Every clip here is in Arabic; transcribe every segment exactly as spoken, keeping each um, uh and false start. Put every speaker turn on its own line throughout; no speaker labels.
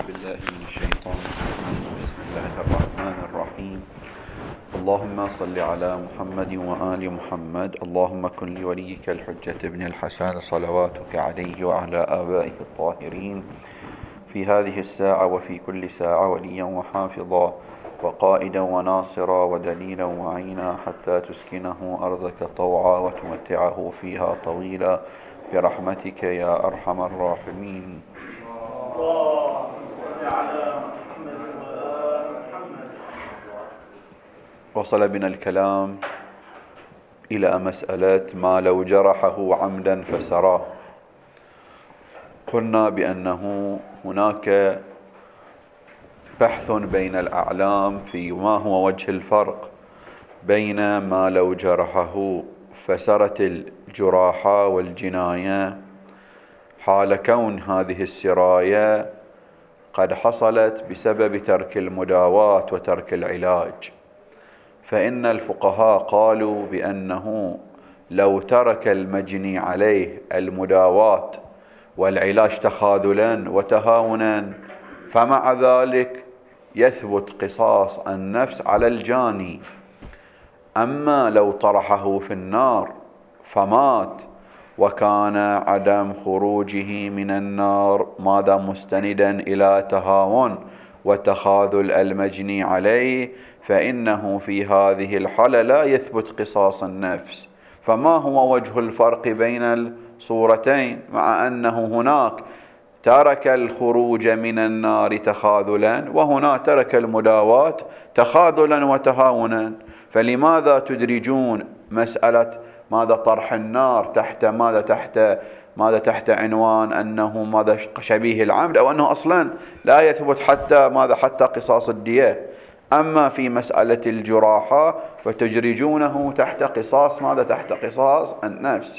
بالله من الشيطان الرجيم. بسم الله الرحمن الرحيم. اللهم صل على محمد وآل محمد. اللهم كن لوليك الحجة ابن الحسن صلواتك عليه وعلى آبائه الطاهرين في هذه الساعة وفي كل ساعة وليا وحافظا وقائدا وناصرا ودليلا وعينا حتى تسكنه أرضك طوعا وتمتعه فيها طويلا برحمتك يا أرحم الراحمين. وصل بنا الكلام إلى مسألة ما لو جرحه عمدا فسراه. قلنا بأنه هناك بحث بين الأعلام في ما هو وجه الفرق بين ما لو جرحه فسرت الجراحة والجناية حال كون هذه السراية قد حصلت بسبب ترك المداواة وترك العلاج. فإن الفقهاء قالوا بأنه لو ترك المجني عليه المداواة والعلاج تخاذلا وتهاونا فمع ذلك يثبت قصاص النفس على الجاني. أما لو طرحه في النار فمات وكان عدم خروجه من النار ماذا مستندا إلى تهاون وتخاذل المجني عليه، فإنه في هذه الحالة لا يثبت قصاص النفس. فما هو وجه الفرق بين الصورتين مع أنه هناك ترك الخروج من النار تخاذلا وهنا ترك المداواة تخاذلا وتهاونا؟ فلماذا تدرجون مسألة ماذا طرح النار تحت ماذا تحت ماذا تحت عنوان أنه ماذا شبيه العمد أو أنه أصلا لا يثبت حتى ماذا حتى قصاص الدية؟ أما في مسألة الجراحة فتجرجونه تحت قصاص ماذا تحت قصاص النفس.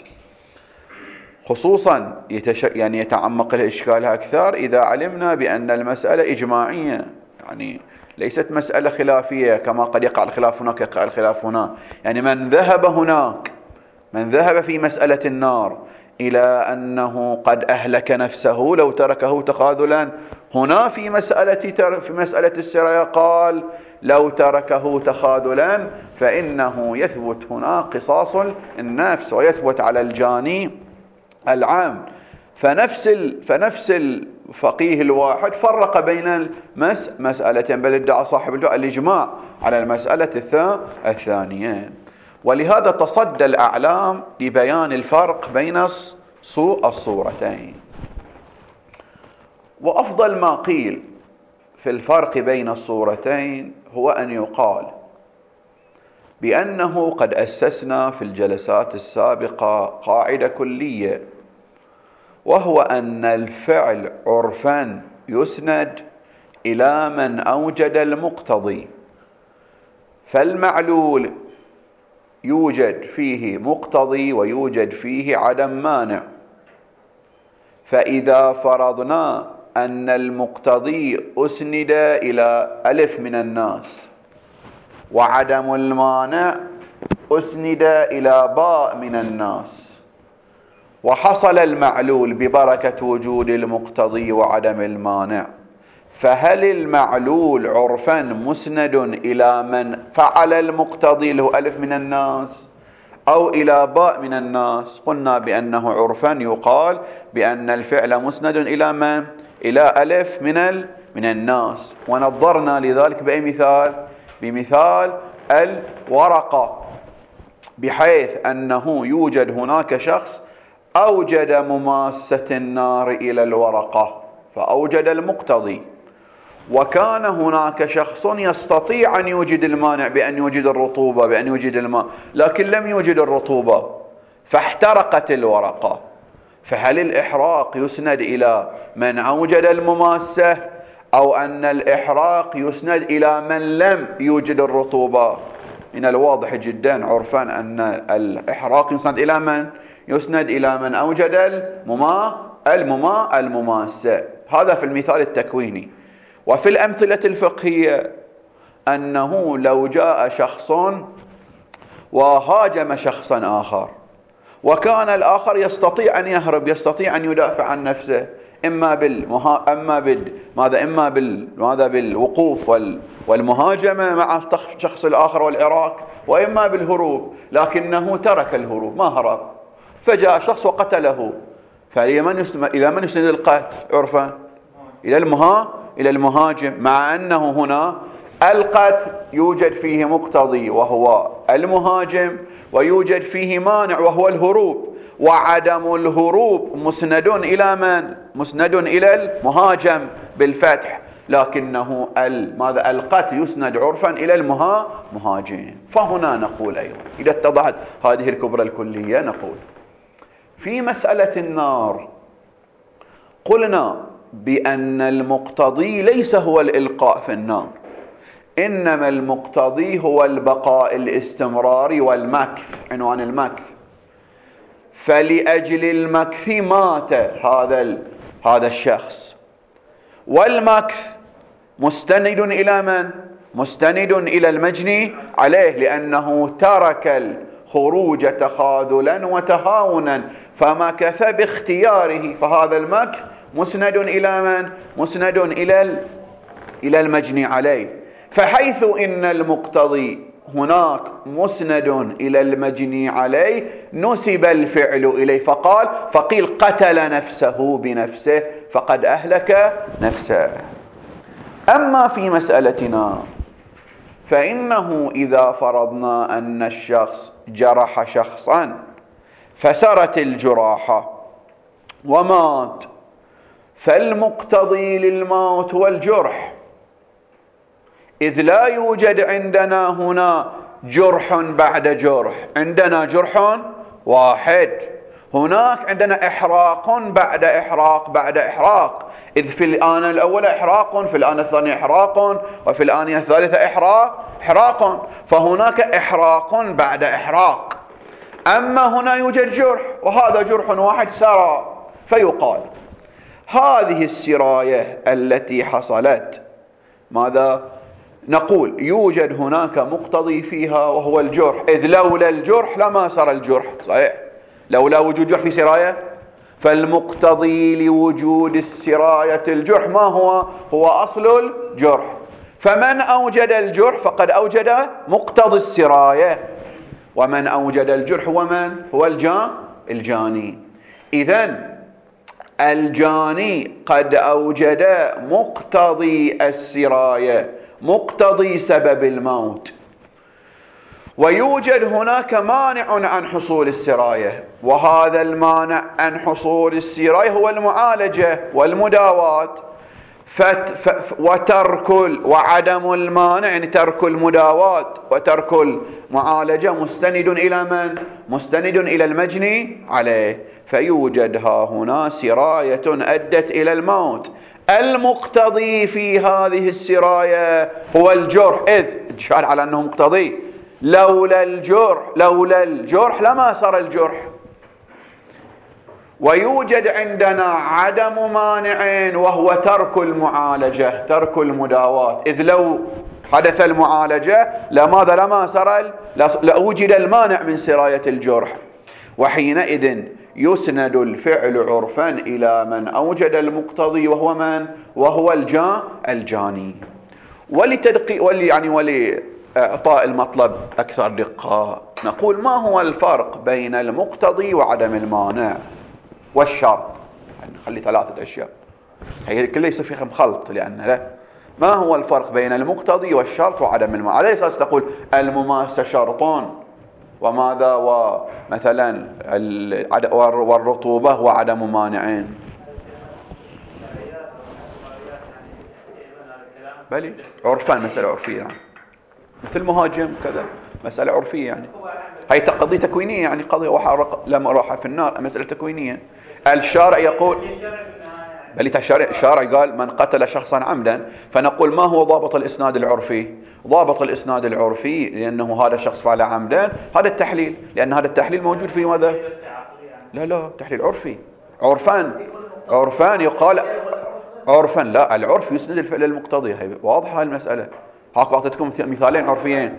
خصوصا يتش... يعني يتعمق الإشكال أكثر إذا علمنا بأن المسألة إجماعية، يعني ليست مسألة خلافية كما قد يقع الخلاف هناك يقع الخلاف هنا. يعني من ذهب هناك من ذهب في مسألة النار إلى أنه قد أهلك نفسه لو تركه تخاذلا، هنا في مسألة تر... في مسألة السرايا قال لو تركه تخاذلا فإنه يثبت هنا قصاص النفس ويثبت على الجاني العام. فنفس ال... فنفس الفقيه الواحد فرق بين المس مسألتين، بل ادعى صاحب الإجماع على المسألة الث... الثانية. ولهذا تصدى الأعلام لبيان الفرق بين الصورتين. وأفضل ما قيل في الفرق بين الصورتين هو أن يقال بأنه قد أسسنا في الجلسات السابقة قاعدة كلية، وهو أن الفعل عرفا يسند إلى من أوجد المقتضي. فالمعلول يوجد فيه مقتضي ويوجد فيه عدم مانع. فإذا فرضنا أن المقتضي أسند إلى ألف من الناس وعدم المانع أسند إلى باء من الناس، وحصل المعلول ببركة وجود المقتضي وعدم المانع، فهل المعلول عرفا مسند إلى من فعل المقتضي له ألف من الناس أو إلى باء من الناس؟ قلنا بأنه عرفا يقال بأن الفعل مسند إلى من؟ إلى ألف من ال... من الناس. ونظرنا لذلك بأي مثال؟ بمثال الورقة، بحيث أنه يوجد هناك شخص أوجد مماسة النار إلى الورقة فأوجد المقتضي، وكان هناك شخص يستطيع أن يوجد المانع بأن يوجد الرطوبة بأن يوجد الماء، لكن لم يوجد الرطوبة فاحترقت الورقة. فهل الإحراق يسند إلى من أوجد المماسة أو أن الإحراق يسند إلى من لم يوجد الرطوبة؟ من الواضح جدا عرفا أن الإحراق يسند إلى من؟ يسند إلى من أوجد المماء المماء المماسة. هذا في المثال التكويني. وفي الأمثلة الفقهية أنه لو جاء شخص وهاجم شخصا آخر وكان الآخر يستطيع أن يهرب يستطيع أن يدافع عن نفسه، إما بالمها أما بال ماذا إما بال ماذا بالوقوف وال والمهاجمة مع الشخص الآخر والعراك، وإما بالهروب، لكنه ترك الهروب ما هرب، فجاء شخص وقتله، فإلى من إلى من يسند القتل عرفا؟ إلى المها إلى المهاجم، مع أنه هنا القتل يوجد فيه مقتضي وهو المهاجم، ويوجد فيه مانع وهو الهروب، وعدم الهروب مسند إلى من؟ مسند إلى المهاجم بالفتح، لكنه ماذا القتل يسند عرفا إلى المهاجم. فهنا نقول أيضا إذا اتضحت هذه الكبرى الكلية، نقول في مسألة النار قلنا بأن المقتضي ليس هو الإلقاء في النار، إنما المقتضي هو البقاء الاستمراري والمكث، عنوان المكث. فلأجل المكث مات هذا هذا الشخص، والمكث مستند إلى من؟ مستند إلى المجني عليه، لأنه ترك الخروج تخاذلا وتهاونا فمكث باختياره، فهذا المكث مسند إلى من؟ مسند إلى إلى المجني عليه. فحيث إن المقتضي هناك مسند إلى المجني عليه نسب الفعل إليه، فقال فقيل قتل نفسه بنفسه فقد أهلك نفسه. أما في مسألتنا فإنه إذا فرضنا أن الشخص جرح شخصا فسرت الجراحة ومات، فالمقتضي للموت والجرح، إذ لا يوجد عندنا هنا جرح بعد جرح، عندنا جرح واحد، هناك عندنا إحراق بعد إحراق بعد إحراق، إذ في الآن الأول إحراق، في الآن الثاني إحراق، وفي الآن الثالثة إحراق إحراق، فهناك إحراق بعد إحراق. أما هنا يوجد جرح، وهذا جرح واحد سرى، فيقال هذه السراية التي حصلت ماذا؟ نقول يوجد هناك مقتضي فيها وهو الجرح، إذ لولا الجرح لما سرى الجرح، صحيح؟ لولا وجود جرح في سراية، فالمقتضي لوجود السراية الجرح ما هو؟ هو أصل الجرح، فمن أوجد الجرح فقد أوجد مقتضي السراية، ومن أوجد الجرح هو من؟ هو الجا الجاني. إذن الجاني قد أوجد مقتضي السراية، مقتضي سبب الموت، ويوجد هناك مانع عن حصول السراية، وهذا المانع عن حصول السراية هو المعالجة والمداواة. وترك وعدم المانع يعني ترك المداواة وترك المعالجة مستند إلى من؟ مستند إلى المجني عليه، فيوجد ها هنا سراية أدت إلى الموت، المقتضي في هذه السراية هو الجرح، إذ إشار على أنه مقتضي، لولا الجرح لولا الجرح لما صار الجرح. ويوجد عندنا عدم مانع وهو ترك المعالجة، ترك المداواة، إذ لو حدث المعالجة لماذا لما صار لوجد المانع من سراية الجرح، وحينئذ يسند الفعل عرفا إلى من أوجد المقتضي وهو من؟ وهو الجا الجاني. ولتدقيق ولي يعني ولإعطاء المطلب أكثر دقة نقول ما هو الفرق بين المقتضي وعدم المانع والشرط؟ يعني نخلي ثلاثة أشياء، هي كله يصير فيهم خلط، لأن لا ما هو الفرق بين المقتضي والشرط وعدم المانع؟ على أساس تقول المماسة شرطون وماذا ومثلا والرطوبة وعدم مانعين؟ بلي عرفا، مسألة عرفية يعني. مثل مهاجم كذا مسألة عرفية يعني، هي قضية تكوينية يعني، قضية واحد لما راح في النار مسألة تكوينية. الشارع يقول بل الشارع قال من قتل شخصا عمدا، فنقول ما هو ضابط الإسناد العرفي؟ ضابط الإسناد العرفي لأنه هذا الشخص فعل عمدا هذا التحليل، لأن هذا التحليل موجود في ماذا؟ لا لا تحليل عرفي، عرفان عرفان يقال عرفا، لا العرف يسند الفعل المقتضي، هي واضحة المسألة. هاك أعطيتكم مثالين عرفيين.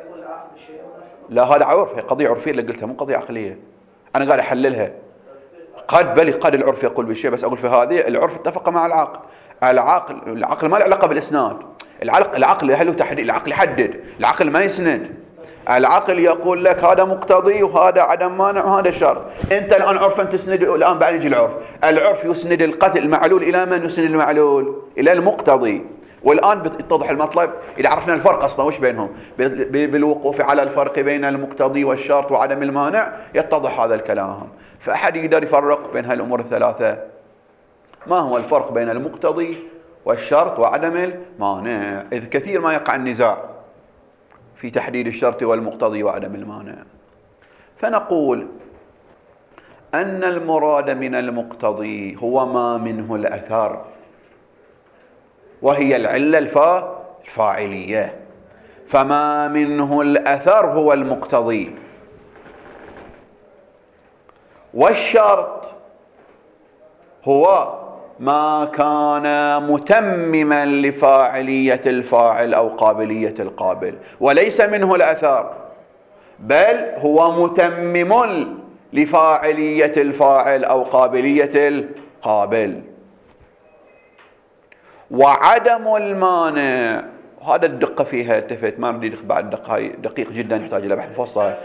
لا هذا عرف، هي قضية عرفية اللي قلتها مو قضية عقلية، أنا قاعد أحللها. قد بل قد العرف يقول بالشيء، بس أقول في هذه العرف اتفق مع العقل. العقل العقل ما له علاقة بالإسناد. العقل العقل هل تحديد، العقل يحدد، العقل ما يسند. العقل يقول لك هذا مقتضي وهذا عدم مانع وهذا شرط. انت الان عرفا تسند، الان بعد يجي العرف. العرف يسند القتل المعلول الى من؟ يسند المعلول الى المقتضي. والان يتضح المطلب اذا عرفنا الفرق اصلا وش بينهم، بالوقوف على الفرق بين المقتضي والشرط وعدم المانع يتضح هذا الكلام. فاحد يقدر يفرق بين هالامور الثلاثه؟ ما هو الفرق بين المقتضي والشرط وعدم المانع؟ اذ كثير ما يقع النزاع في تحديد الشرط والمقتضي وعدم المانع. فنقول أن المراد من المقتضي هو ما منه الأثر، وهي العلة الفا الفاعلية، فما منه الأثر هو المقتضي. والشرط هو ما كان متمما لفاعلية الفاعل أو قابلية القابل، وليس منه الأثر، بل هو متمم لفاعلية الفاعل أو قابلية القابل. وعدم المانع هذا الدقة فيها التفت، ما بدي بعد دقة، هاي دقيق جدا يحتاج إلى بحث مفصل.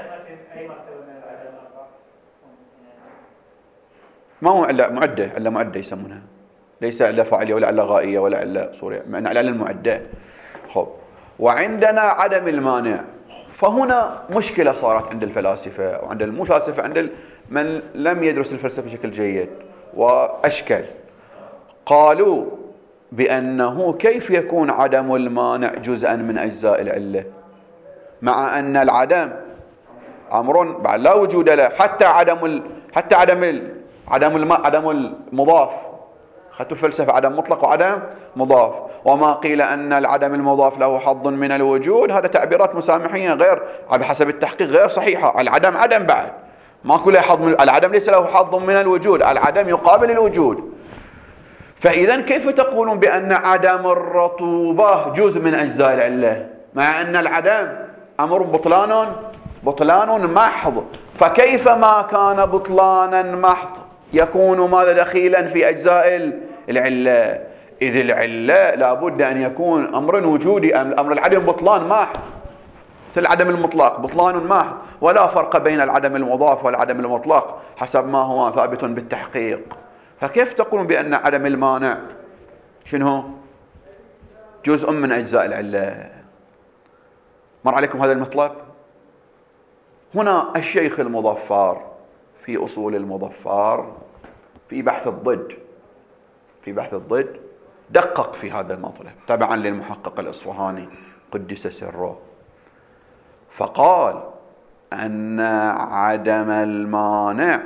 ما هو علة معدة، علة معدة يسمونها، ليس علة فاعلية ولا علة غائية ولا علة صورية، معنى علة المعدة. خب، وعندنا عدم المانع. فهنا مشكلة صارت عند الفلاسفة وعند المفلسفة، عند من لم يدرس الفلسفة بشكل جيد وأشكل. قالوا بأنه كيف يكون عدم المانع جزءا من أجزاء العلة، مع أن العدم أمر بعد لا وجود له، حتى عدم ال... حتى عدم ال... عدم الم... عدم المضاف. أخذتوا الفلسفة عدم مطلق وعدم مضاف. وما قيل أن العدم المضاف له حظ من الوجود، هذا تعبيرات مسامحية غير بحسب التحقيق غير صحيحة. العدم عدم بعد ما كله حظ من العدم، ليس له حظ من الوجود، العدم يقابل الوجود. فإذا كيف تقولون بأن عدم الرطوبة جزء من أجزاء العلة، مع أن العدم أمر بطلان بطلان محض؟ فكيف ما كان بطلانا محض يكون ماذا دخيلا في أجزاء العلة؟ إذ العلة لابد أن يكون أمر وجودي، أمر العدم بطلان محض، مثل العدم المطلق بطلان محض، ولا فرق بين العدم المضاف والعدم المطلق حسب ما هو ثابت بالتحقيق. فكيف تقولون بأن عدم المانع شنو جزء من أجزاء العلة؟ مر عليكم هذا المطلب؟ هنا الشيخ المظفر في أصول المظفر في بحث الضد في بحث الضد دقق في هذا المطلب تبعا للمحقق الإصفهاني قدس سره، فقال أن عدم المانع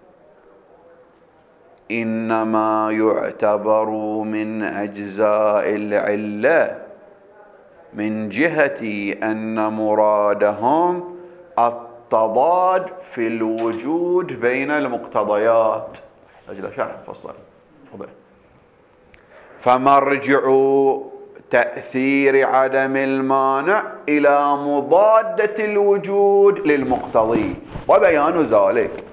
إنما يعتبر من أجزاء العلة من جهة أن مرادهم التضاد في الوجود بين المقتضيات. أجل شرح فصل. فمرجع تأثير عدم المانع إلى مضادة الوجود للمقتضي وبيان ذلك.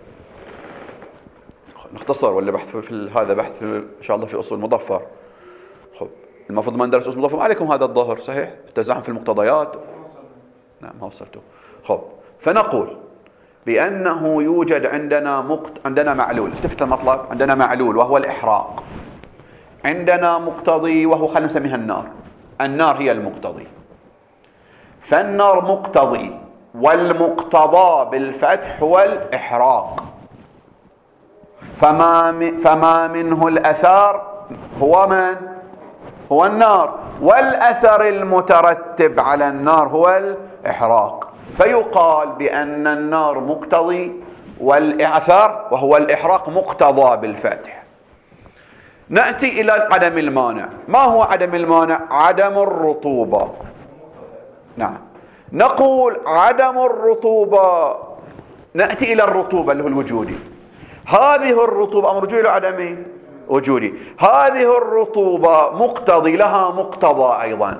نختصر ولا بحث في هذا بحث إن شاء الله في أصول مظفر. خب المفروض ما ندرس أصول مظفر، ما عليكم هذا الظهر صحيح التزاحم في المقتضيات. نعم ما وصلتوا. خب فنقول بأنه يوجد عندنا مقت... عندنا معلول، التفت المطلب، عندنا معلول وهو الإحراق، عندنا مقتضي وهو خلينا نسميها النار. النار هي المقتضي، فالنار مقتضي، والمقتضى بالفتح هو الإحراق. فما من فما منه الأثار هو من؟ هو النار، والأثر المترتب على النار هو الإحراق. فيقال بأن النار مقتضي والأثر وهو الإحراق مقتضى بالفتح. نأتي إلى عدم المانع. ما هو عدم المانع؟ عدم الرطوبة. نعم نقول عدم الرطوبة، نأتي إلى الرطوبة اللي هو الوجودي. هذه الرطوبة أمر وجودي لعدمي وجودي. هذه الرطوبة مقتضي لها مقتضى أيضا.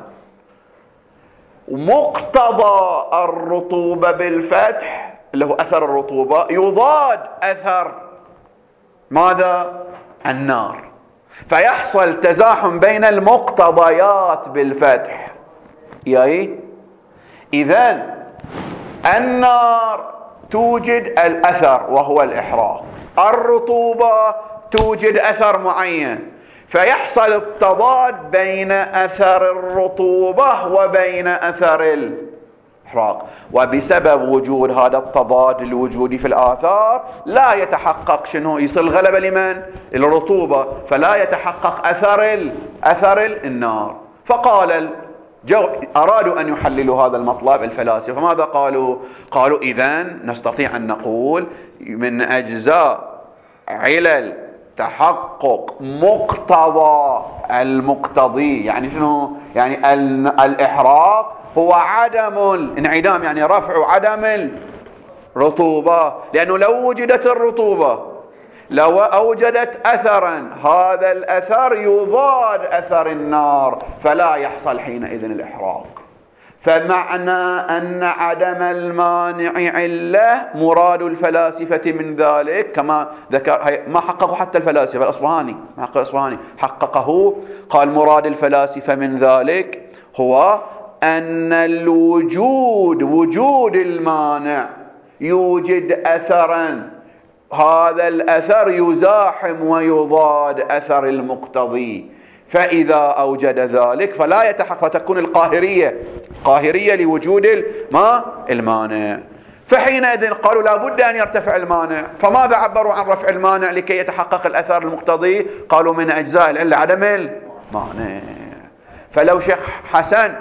مقتضى الرطوبة بالفتح اللي هو أثر الرطوبة يضاد أثر ماذا؟ النار. فيحصل تزاحم بين المقتضيات بالفتح. يعني إذن النار توجد الأثر وهو الإحراق، الرطوبة توجد أثر معين، فيحصل التضاد بين أثر الرطوبة وبين أثر الإحراق. وبسبب وجود هذا التضاد الوجودي في الآثار لا يتحقق شنو؟ يصل غلبة لمن؟ الرطوبة، فلا يتحقق أثر أثر النار. فقال جو أرادوا أن يحللوا هذا المطلب الفلاسفة، فماذا قالوا؟ قالوا إذن نستطيع أن نقول من أجزاء علل تحقق مقتضى المقتضي، يعني شنو؟ يعني الإحراق هو عدم الانعدام، يعني رفع عدم الرطوبة، لأنه لو وجدت الرطوبة لو أوجدت أثرا هذا الأثر يضاد أثر النار، فلا يحصل حينئذ الإحراق. فمعنى أن عدم المانع علة مراد الفلاسفة من ذلك، كما ذكر ما حققه حتى الفلاسفة، الأصفهاني ما حقق الأصفهاني حققه، قال مراد الفلاسفة من ذلك هو أن الوجود وجود المانع يوجد أثرا، هذا الأثر يزاحم ويضاد أثر المقتضي، فإذا أوجد ذلك فلا يتحقق، فتكون القاهرية قاهرية لوجود ما المانع. فحينئذ قالوا لا بد أن يرتفع المانع. فماذا عبروا عن رفع المانع لكي يتحقق الأثر المقتضي؟ قالوا من أجزاء العلة عدم المانع. فلو شيخ حسن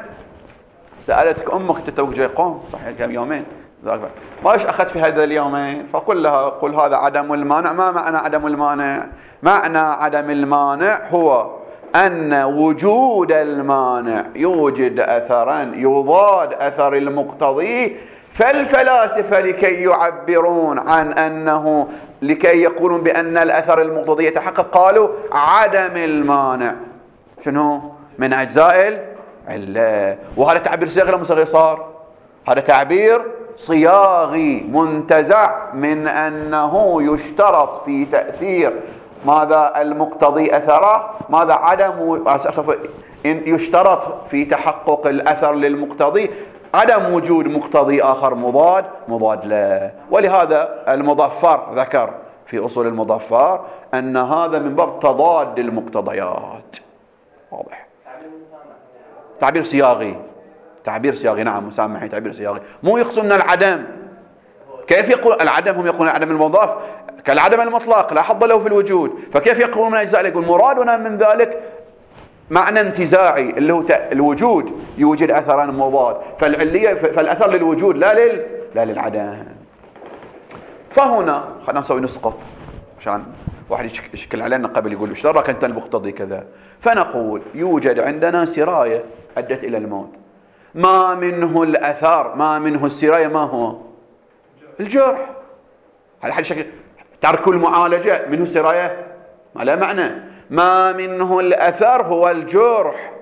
سألتك أمك أنت توك جاي قوم صحيح كم يومين، ما إيش أخذت في هذا اليومين؟ فقل لها قل هذا عدم المانع. ما معنى عدم المانع؟ معنى عدم المانع هو أن وجود المانع يوجد أثرا يضاد أثر المقتضي. فالفلاسفة لكي يعبرون عن أنه لكي يقولون بأن الأثر المقتضي يتحقق قالوا عدم المانع شنو؟ من أجزاء العلة. وهذا تعبير صياغي ولا صيغي صار؟ هذا تعبير صياغي منتزع من أنه يشترط في تأثير ماذا المقتضي أثره، ماذا عدم يشترط في تحقق الأثر للمقتضي عدم وجود مقتضي آخر مضاد مضاد له. ولهذا المظفر ذكر في أصول المظفر أن هذا من باب تضاد المقتضيات. واضح؟ تعبير صياغي تعبير صياغي نعم مسامحي تعبير صياغي، مو يقصدون العدم. كيف يقول العدم؟ هم يقولون العدم المضاف كالعدم المطلق لا حظ له في الوجود، فكيف يقولون من أجزاء؟ يقول مرادنا من ذلك معنى انتزاعي اللي هو الوجود يوجد أثرا مضاد، فالعلية فالأثر للوجود لا لل لا للعدم. فهنا خلينا نسوي نسقط عشان واحد يشكل علينا قبل يقول ايش دراك انت المقتضي كذا. فنقول يوجد عندنا سراية أدت إلى الموت، ما منه الأثر ما منه السراية ما هو الجرح. هل حد شكل ترك المعالجة منه السراية؟ ما لا معنى. ما منه الأثر هو الجرح،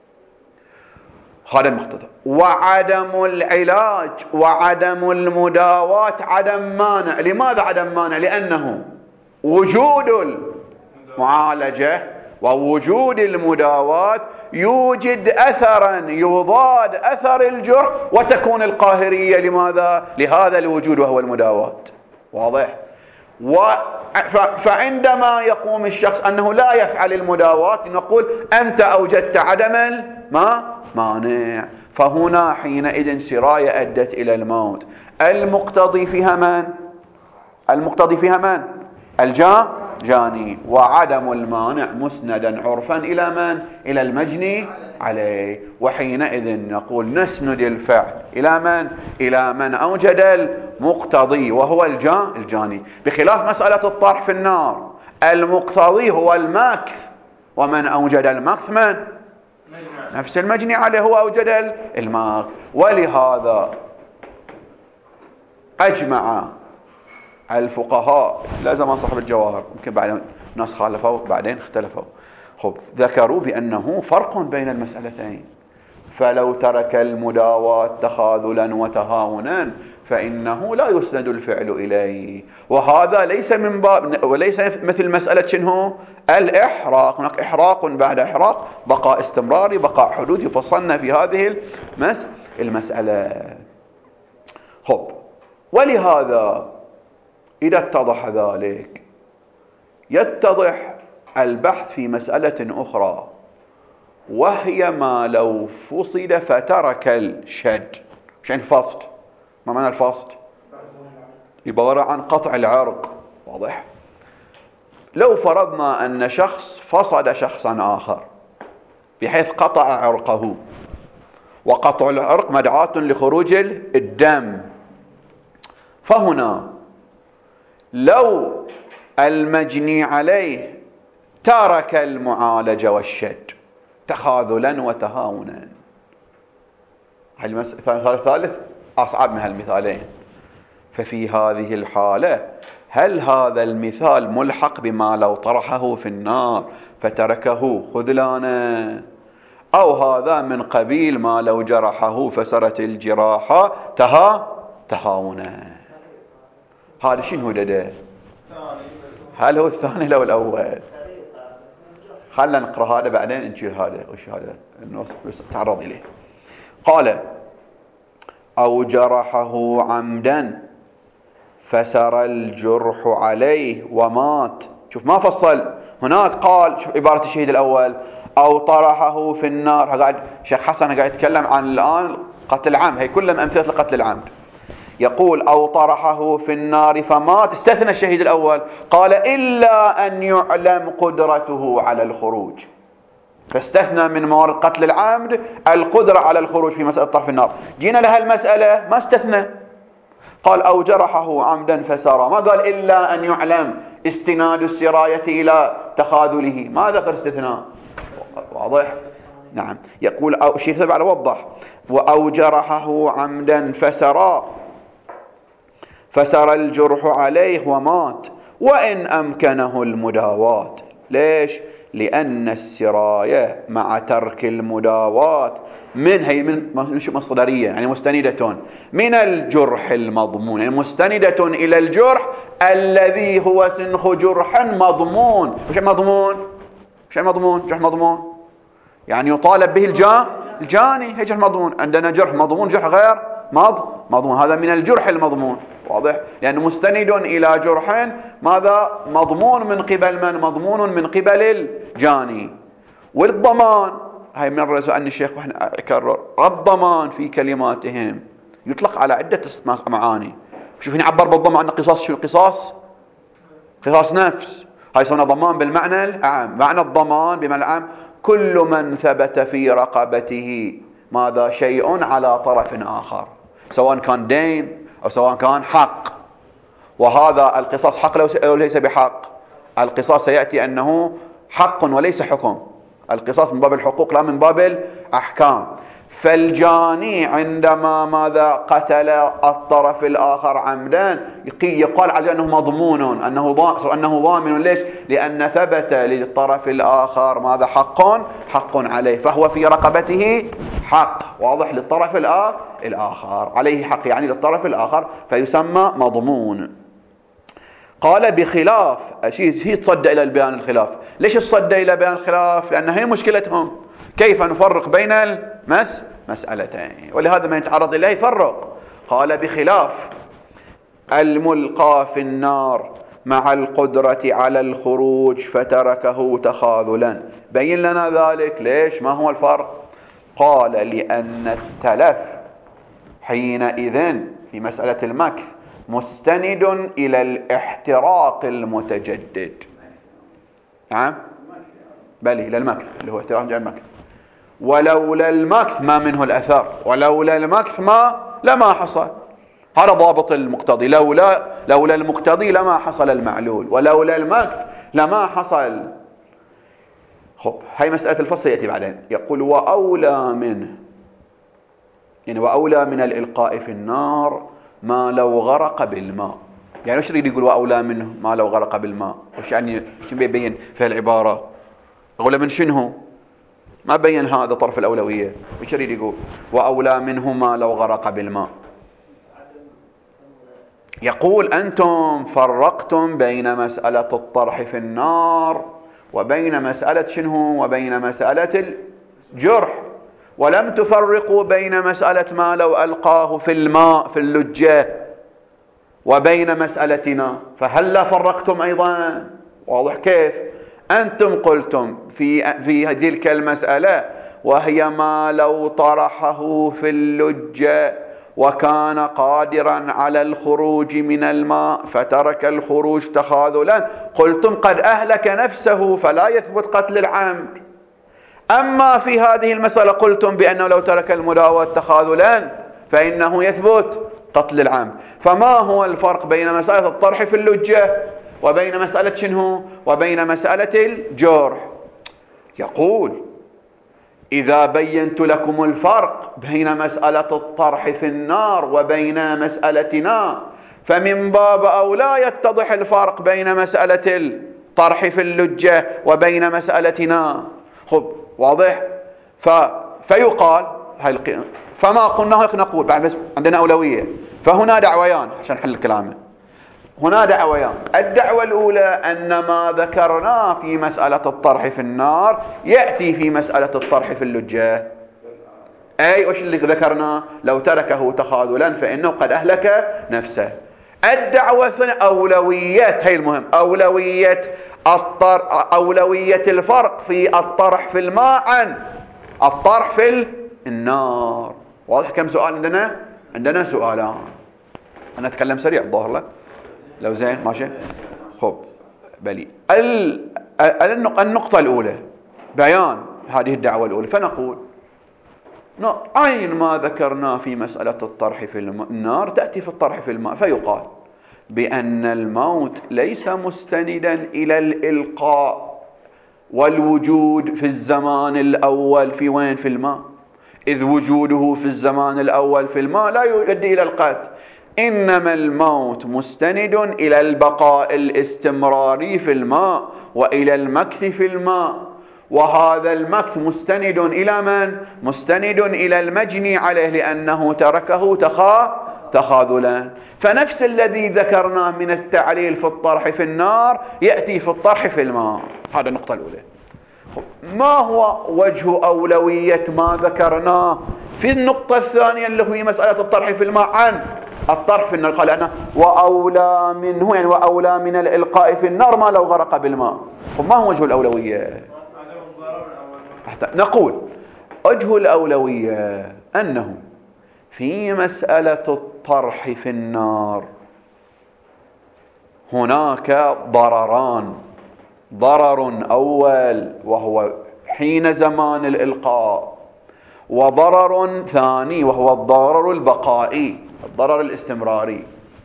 هذا المقتضى. وعدم العلاج وعدم المداواة عدم مانع. لماذا عدم مانع؟ لأنه وجود المعالجة ووجود المداواة يوجد أثرا يضاد أثر الجرح وتكون القاهرية لماذا؟ لهذا الوجود وهو المداواة. واضح؟ و فعندما يقوم الشخص أنه لا يفعل المداواة نقول أنت أوجدت عدم ما مانع. فهنا حينئذ سراية أدت إلى الموت. المقتضي فيها من؟ المقتضي فيها من؟ الجا جاني. وعدم المانع مسندا عرفا إلى من؟ إلى المجني عليه. وحينئذ نقول نسند الفعل إلى من؟ إلى من أوجد المقتضي وهو الجا الجاني، بخلاف مسألة الطرح في النار. المقتضي هو المكث، ومن أوجد المكث من؟ نفس المجني عليه هو أوجد المكث. ولهذا أجمع الفقهاء لا زمان صاحب الجواهر، يمكن بعد ناس خالفوا بعدين اختلفوا، خب ذكروا بأنه فرق بين المسألتين. فلو ترك المداواة تخاذلا وتهاونا فإنه لا يسند الفعل إليه. وهذا ليس من باب وليس مثل مسألة شنو الإحراق. هناك إحراق بعد إحراق، بقاء استمراري، بقاء حدوثي، فصلنا في هذه المس المسألة. خب، ولهذا إذا اتضح ذلك يتضح البحث في مسألة أخرى، وهي ما لو فصل فترك الشد. مش يعني الفصل؟ ما معنى الفصل؟ عبارة عن قطع العرق. واضح؟ لو فرضنا أن شخص فصل شخصا آخر بحيث قطع عرقه، وقطع العرق مدعاة لخروج الدم، فهنا لو المجني عليه ترك المعالجة والشد تخاذلا وتهاونا، المثال الثالث أصعب من هالمثالين، ففي هذه الحالة هل هذا المثال ملحق بما لو طرحه في النار فتركه خذلانا، أو هذا من قبيل ما لو جرحه فسرت الجراحة تها تهاونا؟ هذا شنو ده؟ هل هو الثاني لو الأول؟ خلنا نقرأ هذا بعدين نشيل هذا. وش هذا النص تعرض إليه؟ قال: أو جرحه عمدا فسر الجرح عليه ومات. شوف ما فصل هناك، قال شوف عبارة الشهيد الأول: أو طرحه في النار. قاعد شيخ حسن قاعد يتكلم عن الآن قتل العمد، هي كلها أمثلة لقتل العمد. يقول: أو طرحه في النار فمات، استثنى الشهيد الأول، قال: إلا أن يعلم قدرته على الخروج، فاستثنى من موارد قتل العمد القدرة على الخروج في مسألة طرح النار. جينا لها المسألة ما استثنى، قال: أو جرحه عمدا فسار، ما قال إلا أن يعلم استناد السراية إلى تخاذله، ما ذكر استثناء. واضح؟ نعم. يقول أو شيء تبع وضح: وأو جرحه عمدا فسرا فسر الجرح عليه ومات وإن أمكنه المداواة. ليش؟ لأن السراية مع ترك المداواة من هي من مصدرية، يعني مستندة من الجرح المضمون، يعني مستندة إلى الجرح الذي هو سنخ جرح مضمون. وش مضمون؟ وش مضمون؟ جرح مضمون يعني يطالب به الجا الجاني، هي جرح مضمون. عندنا جرح مضمون، جرح غير مض مضمون، هذا من الجرح المضمون. واضح؟ لأنه مستند إلى جرح ماذا؟ مضمون من قبل من؟ مضمون من قبل الجاني. والضمان، هاي من الرسول أن الشيخ وإحنا أكرر، الضمان في كلماتهم يطلق على عدة معاني. شوفين عبر بالضمان عن قصاص. شو القصاص؟ قصاص نفس، هاي يسمونه ضمان بالمعنى العام. معنى الضمان بمعنى العام كل من ثبت في رقبته ماذا؟ شيء على طرف آخر، سواء كان دين أو سواء كان حق. وهذا القصاص حق أو ليس بحق؟ القصاص سيأتي أنه حق وليس حكم. القصاص من باب الحقوق لا من باب الأحكام. فالجاني عندما ماذا؟ قتل الطرف الآخر عمدا يقال عليه أنه مضمون، أنه ضامن، أنه ضامن. ليش؟ لأن ثبت للطرف الآخر ماذا؟ حق حق عليه، فهو في رقبته حق. واضح؟ للطرف الآخر عليه حق، يعني للطرف الآخر، فيسمى مضمون. قال: بخلاف شيء هي تصدى إلى البيان الخلاف. ليش تصدى إلى بيان الخلاف؟ لأن هي مشكلتهم كيف نفرق بين المس مسألتين، ولهذا ما يتعرض إليه يفرق. قال: بخلاف الملقى في النار مع القدرة على الخروج فتركه تخاذلا. بين لنا ذلك. ليش؟ ما هو الفرق؟ قال: لأن التلف حينئذ في مسألة المكث مستند إلى الاحتراق المتجدد. نعم؟ بل إلى المكث اللي هو احتراق المكث. ولولا المكث ما منه الأثر، ولولا المكث ما لما حصل. هذا ضابط المقتضي. لولا لولا المقتضي لما حصل المعلول، ولولا المكث لما حصل. خب، هاي مسألة الفصل يأتي بعدين. يقول: وأولى منه، يعني وأولى من الإلقاء في النار ما لو غرق بالماء. يعني وش يريد يقول وأولى منه ما لو غرق بالماء؟ وش يعني شو بيبين في العبارة؟ أولى من شنو؟ ما بين هذا طرف الأولوية. وش يريد يقول؟ وأولى منه ما لو غرق بالماء. يقول أنتم فرقتم بين مسألة الطرح في النار وبين مسألة شنو وبين مسألة الجرح، ولم تفرقوا بين مسألة ما لو ألقاه في الماء في اللجة وبين مسألتنا، فهلا فرقتم أيضا؟ واضح كيف؟ أنتم قلتم في في تلك المسألة وهي ما لو طرحه في اللجة وكان قادرا على الخروج من الماء فترك الخروج تخاذلا، قلتم قد أهلك نفسه فلا يثبت قتل العمد. أما في هذه المسألة قلتم بأنه لو ترك المداواة تخاذلا فإنه يثبت قتل العمد. فما هو الفرق بين مسألة الطرح في اللجة وبين مسألة شنو وبين مسألة الجرح؟ يقول إذا بينت لكم الفرق بين مسألة الطرح في النار وبين مسألتنا فمن باب أولى يتضح الفرق بين مسألة الطرح في اللجة وبين مسألتنا. خب واضح؟ ف... فيقال فما قلنا نقول بعد بس عندنا أولوية. فهنا دعويان عشان نحل كلامه. هنا دعويان، الدعوة الأولى أن ما ذكرناه في مسألة الطرح في النار يأتي في مسألة الطرح في اللجة. أي وش اللي ذكرناه؟ لو تركه تخاذلا فإنه قد أهلك نفسه. الدعوة الثانية أولوية، هي المهم، أولوية الطر... أولوية الفرق في الطرح في الماء عن الطرح في النار. واضح كم سؤال عندنا؟ عندنا سؤالان. أنا أتكلم سريع الظاهر له لو زين ماشي. خب بلي النقطة الأولى بيان هذه الدعوة الأولى. فنقول عين ما ذكرنا في مسألة الطرح في النار تأتي في الطرح في الماء. فيقال بأن الموت ليس مستندا إلى الإلقاء والوجود في الزمان الأول في وين؟ في الماء، إذ وجوده في الزمان الأول في الماء لا يؤدي إلى القتل. إنما الموت مستند إلى البقاء الاستمراري في الماء وإلى المكث في الماء، وهذا المكث مستند إلى من؟ مستند إلى المجني عليه لأنه تركه تخا تخاذلا. فنفس الذي ذكرناه من التعليل في الطرح في النار يأتي في الطرح في الماء. هذا النقطة الأولى. ما هو وجه أولوية ما ذكرناه في النقطة الثانية اللي هي مسألة الطرح في الماء عن الطرح في النار؟ قال أنا وأولى منه، يعني وأولى من الإلقاء في النار ما لو غرق بالماء. ما هو وجه الأولوية؟ نقول وجه الأولوية أنه في مسألة الطرح في النار هناك ضرران، ضرر أول وهو حين زمان الإلقاء، وضرر ثاني وهو الضرر البقائي، الضرر الاستمراري.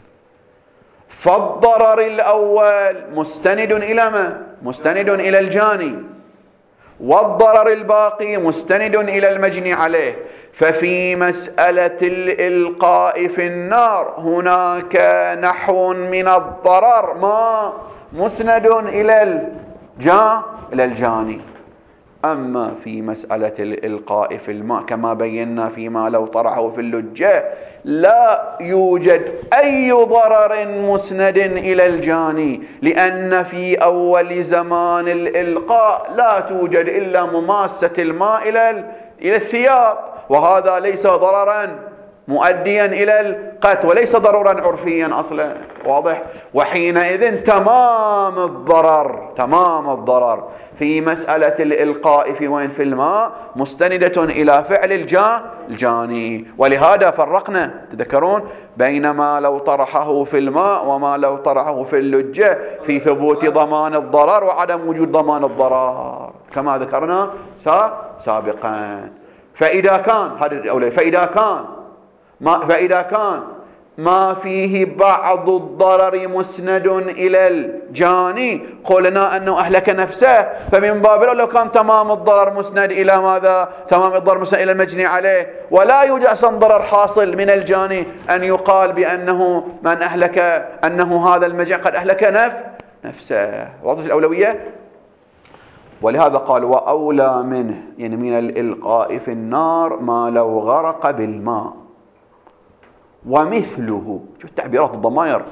فالضرر الأول مستند إلى ما؟ مستند إلى الجاني، والضرر الباقي مستند إلى المجني عليه. ففي مسألة الإلقاء في النار هناك نحو من الضرر ما مسند إلى الجا إلى الجاني. أما في مسألة الإلقاء في الماء كما بينا فيما لو طرحه في اللجة لا يوجد أي ضرر مسند إلى الجاني، لأن في أول زمان الإلقاء لا توجد إلا مماسة الماء إلى إلى الثياب، وهذا ليس ضررا مؤديا إلى القتل وليس ضررا عرفيا أصلا. واضح؟ وحينئذ تمام الضرر تمام الضرر في مسألة الإلقاء في وين؟ في الماء مستندة إلى فعل الجا الجاني. ولهذا فرقنا تذكرون بين ما لو طرحه في الماء وما لو طرحه في اللجة في ثبوت ضمان الضرر وعدم وجود ضمان الضرر كما ذكرنا سابقا. فإذا كان هذا الأولى فإذا كان ما فإذا كان ما فيه بعض الضرر مسند إلى الجاني قلنا أنه أهلك نفسه، فمن باب لو كان تمام الضرر مسند إلى ماذا؟ تمام الضرر مسند إلى المجني عليه، ولا يوجد أصلا ضرر حاصل من الجاني أن يقال بأنه من أهلك أنه هذا المجني قد أهلك نف نفسه. واضح الأولوية؟ ولهذا قال وأولى منه، يعني من الإلقاء في النار ما لو غرق بالماء. ومثله، شوف تعبيرات الضمائر،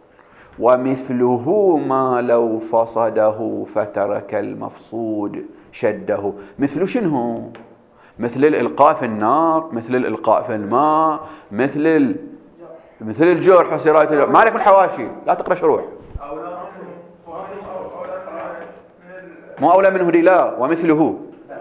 ومثله ما لو فصده فترك المفصود شده. مثل شنو؟ مثل الإلقاء في النار، مثل الإلقاء في الماء، مثل ال... مثل الجرح وسراية الجرح. ما عليك من الحواشي، لا تقرأ شروح. مو أولى منه دي، لا، ومثله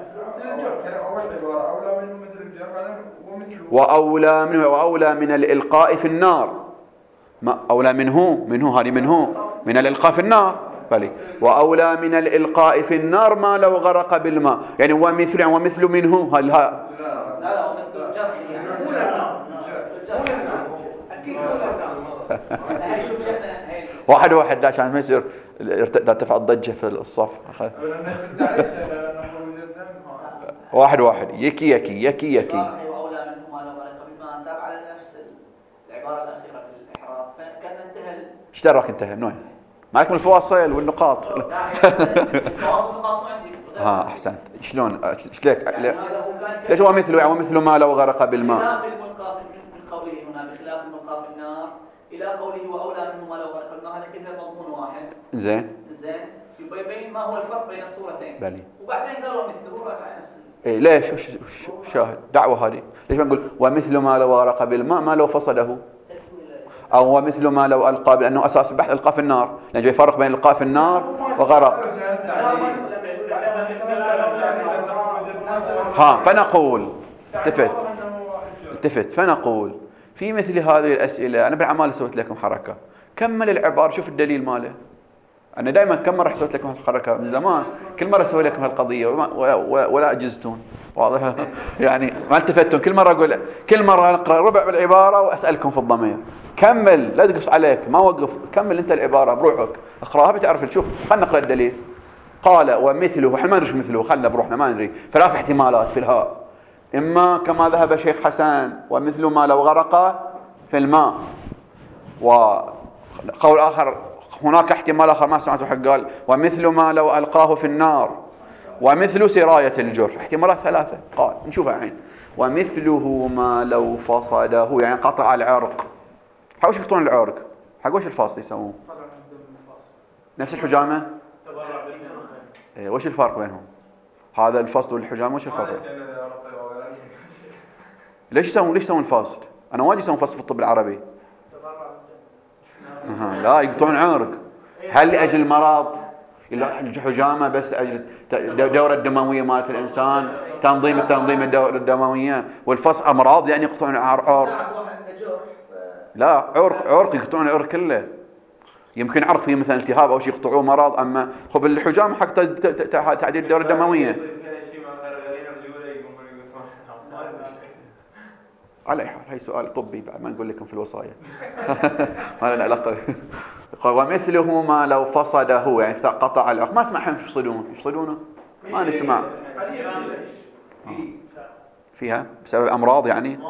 وأولى منه، وأولى من الإلقاء في النار. ما أولى منه، منه هذه منه من الإلقاء في النار، بلي. وأولى من الإلقاء في النار ما لو غرق بالماء، يعني ومثل، يعني ومثل منه. هل ها
لا لا ومثل الجرح يعني شوف شيخنا
واحد واحد عشان ما يصير ترتفع الضجة في الصف. واحد واحد يكي يكي يكي يكي
وأولى منه ما لو غرق بالماء. تابع على نفس العبارة الأخيرة في الإحرام، فكان انتهى.
ايش دراك انتهى؟ نوع مالك من الفواصل والنقاط؟
الفواصل والنقاط ما عندي.
ها احسنت. شلون ليك ليش هو مثله؟ يعني مثل ما لو غرق بالماء.
خلاف الملقى من قوله هنا بخلاف الملقى في النار الى قوله واولى منه ما لو غرق بالماء، هذا كله مضمون واحد. زين زين يبين ما هو الفرق بين الصورتين.
بلي.
وبعدين قالوا مثله راح على نفس
ايه ليش؟ وش شاهد دعوه هذه؟ ليش ما نقول ومثل ما لو غرق بالماء ما لو فصده، او ومثل ما لو القى، لانه اساس البحث القى في النار، لان جاي يفرق بين القاء في النار وغرق. ها فنقول التفت التفت فنقول في مثل هذه الاسئله، انا بالعمال سويت لكم حركه، كمل العباره، شوف الدليل ماله. انا دائما كم مره سويت لكم هالحركه من زمان، كل مره اسوي لكم هالقضيه ولا اجزتون، واضح؟ يعني ما التفتون، كل مره اقول، كل مره نقرا ربع بالعباره واسالكم في الضمير. كمل، لا تقص عليك، ما وقف، كمل انت العباره بروحك، اقراها بتعرف. شوف خلينا نقرا الدليل. قال ومثله، احنا ما ندري مثله، خلنا بروحنا ما ندري، ثلاث احتمالات في الهاء. اما كما ذهب شيخ حسن ومثل ما لو غرق في الماء، وقول اخر هناك احتمال اخر ما سمعته حق قال ومثل ما لو القاه في النار، ومثل سراية الجرح. احتمالات ثلاثه قال نشوفها الحين. ومثله ما لو فصده، يعني قطع العرق. حق وش يقطعون العرق؟ حق وش الفاصل يسوون؟ نفس الحجامه؟ ايه وش الفرق بينهم؟ هذا الفصل والحجامه وش الفرق؟ ليش يسوون ليش يسوون الفاصل؟ انا واجد يسوون فصل في الطب العربي. أه. لا يقطعون عرق. هل لاجل المرض؟ الحجامه بس لاجل الدوره الدمويه مالت الانسان، تنظيم التنظيم الدوره الدمويه، والفصل امراض يعني يقطعون عرق. لا عرق عرق يقطعون العرق كله. يمكن عرق فيه مثلا التهاب او شيء يقطعوه مرض، اما خب الحجام حق تعديل الدوره الدمويه. على اي حال هي سؤال طبي بعد ما نقول لكم في الوصايا. ما لنا علاقه. ومثله ما لو فصده، يعني قطع العرق. ما اسمع حين يفصلون يفصلونه ما نسمع فيها بسبب امراض يعني.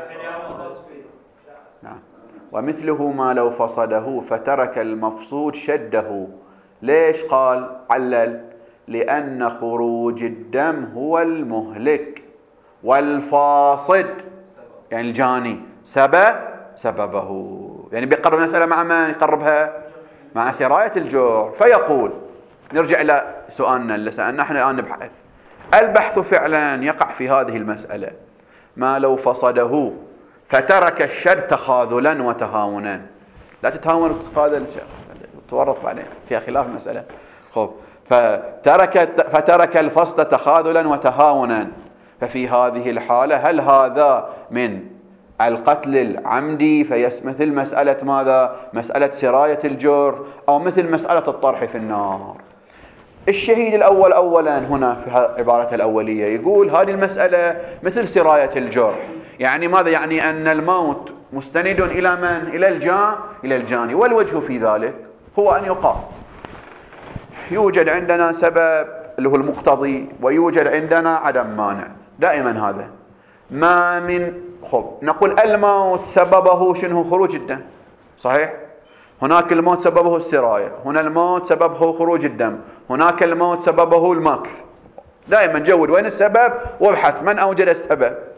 نعم. ومثله ما لو فصده فترك المفصود شده. ليش قال علل؟ لأن خروج الدم هو المهلك، والفاصد يعني الجاني سبب سببه. يعني بيقرب المسألة مع من يقربها؟ مع سراية الجرح. فيقول نرجع إلى سؤالنا اللي سألنا احنا الآن نبحث. البحث فعلا يقع في هذه المسألة. ما لو فصده فترك الشر تخاذلا وتهاونا. لا تتهاون وتتخاذل، تورط بعدين فيها خلاف المسألة. خب فترك فترك الفصل تخاذلا وتهاونا. ففي هذه الحالة هل هذا من القتل العمدي فيمثل مسألة ماذا؟ مسألة سراية الجرح، أو مثل مسألة الطرح في النار؟ الشهيد الأول أولا هنا في العبارة الأولية يقول هذه المسألة مثل سراية الجرح. يعني ماذا؟ يعني أن الموت مستند إلى من؟ إلى الجان إلى الجاني. والوجه في ذلك هو أن يقال يوجد عندنا سبب اللي هو المقتضي، ويوجد عندنا عدم مانع. دائما هذا ما من خب نقول الموت سببه شنو؟ خروج الدم، صحيح؟ هناك الموت سببه السراية، هنا الموت سببه خروج الدم، هناك الموت سببه المكث. دائما جود وين السبب وابحث من أوجد السبب.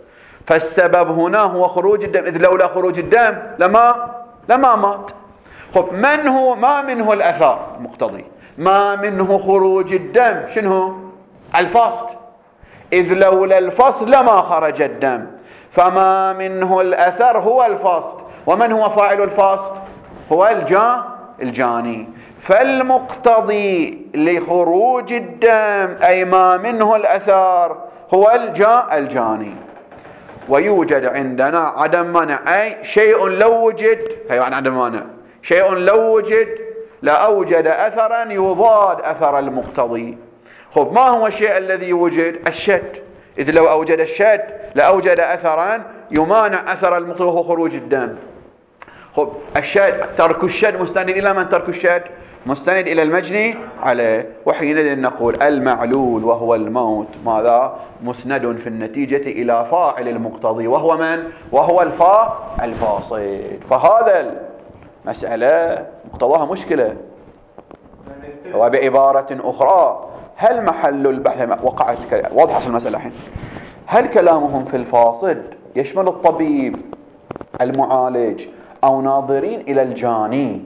فالسبب هنا هو خروج الدم، إذ لولا خروج الدم لما لما مات. خب من هو ما منه الأثر المقتضي، ما منه خروج الدم، شنو؟ الفصل، إذ لولا الفصل لما خرج الدم، فما منه الأثر هو الفصل. ومن هو فاعل الفصل؟ هو الجا الجاني. فالمقتضي لخروج الدم أي ما منه الأثر هو الجا الجاني. ويوجد عندنا عدم مانع، أي شيء لو وجد، هي يعني عدم مانع، شيء لو وجد لأوجد أثرا يضاد أثر المقتضي. خب ما هو الشيء الذي وجد؟ الشد، إذ لو أوجد الشد لأوجد أثرا يمانع أثر المقتضي وهو خروج الدم. خب الشد، ترك الشد مستند إلى من؟ ترك الشد مستند إلى المجني عليه. وحينئذ نقول المعلول وهو الموت ماذا؟ مسند في النتيجة إلى فاعل المقتضي وهو من؟ وهو الفاء الفاصل. فهذا المسألة مقتضاها مشكلة. وبعبارة أخرى، هل محل البحث وقعت واضحة المسألة الحين؟ هل كلامهم في الفاصل يشمل الطبيب المعالج أو ناظرين إلى الجاني؟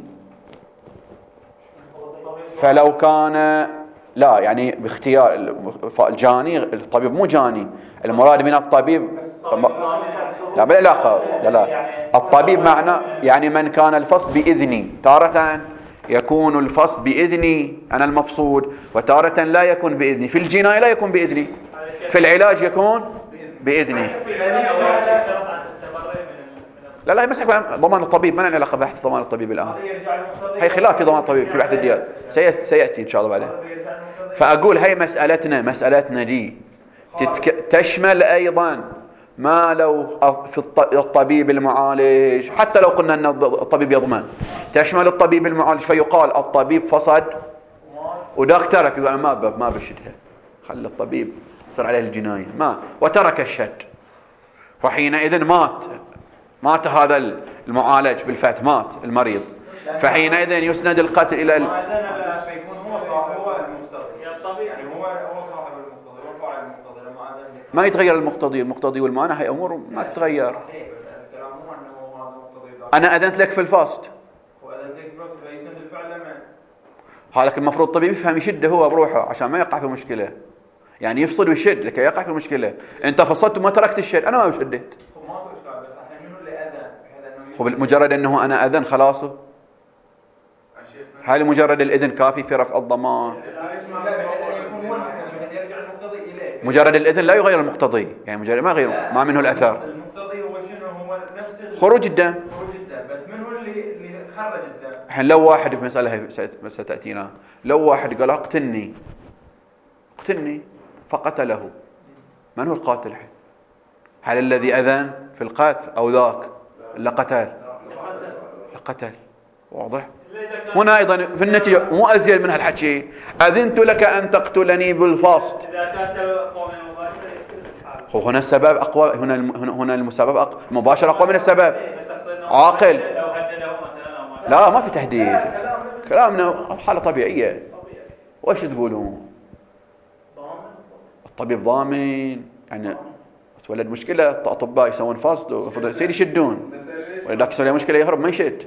فلو كان لا، يعني باختيار الجاني، الطبيب مو جاني، المراد من الطبيب لا بلا علاقة، لا لا الطبيب معنى يعني من كان الفصل بإذني، تارة يكون الفصل بإذني أنا المفصول، وتارة لا يكون بإذني. في الجناية لا يكون بإذني، في العلاج يكون بإذني. لا لا يمسك ضمان الطبيب، ما لنا علاقة بحث ضمان الطبيب الآن، هي خلاف في ضمان الطبيب في بحث الديات سيأتي إن شاء الله بعدين. فأقول هي مسألتنا مسألتنا دي تتك... تشمل أيضا ما لو في الطبيب المعالج، حتى لو قلنا أن الطبيب يضمن، تشمل الطبيب المعالج، فيقال الطبيب فصد وداك ترك، يقول أنا ما ب... ما بشدها، خلي الطبيب صار عليه الجناية ما، وترك الشد، فحينئذ مات مات هذا المعالج بالفات، مات المريض، فحينئذ يسند القتل إلى ال... ما يتغير المقتضي، المقتضي والمانع هي أمور ما تتغير. أنا أذنت لك في الفصل، هذاك المفروض الطبيب يفهم يشد هو بروحه عشان ما يقع في مشكلة، يعني يفصل ويشد لكي يقع في مشكلة. أنت فصلت وما تركت الشد، أنا ما شديت، مجرد أنه أنا أذن خلاصه، هل مجرد الإذن كافي في رفع الضمان؟ مجرد الإذن لا يغير المقتضي، يعني مجرد ما غير ما منه الأثر.
المقتضي هو شنو؟ هو نفس
خروج الدم،
خروج الدم، بس من هو اللي اللي خرج الدم؟
الحين لو واحد في مسألة ستأتينا، لو واحد قال اقتلني اقتلني فقتله، من هو القاتل الحين؟ هل الذي أذن في القتل أو ذاك اللي قتل؟ قتل، واضح؟ هنا أيضا في النتيجة مو أزيد من هالحكي، أذنت لك أن تقتلني بالفصل، هنا السبب أقوى، هنا هنا المسبب المباشر أقوى من السبب. عاقل لا ما في تهديد، كلامنا حالة طبيعية. وش تقولون؟ الطبيب ضامن، يعني تولد مشكلة الأطباء يسوون فصل ويصير يشدون، ولذلك يسوي مشكلة يهرب ما يشد.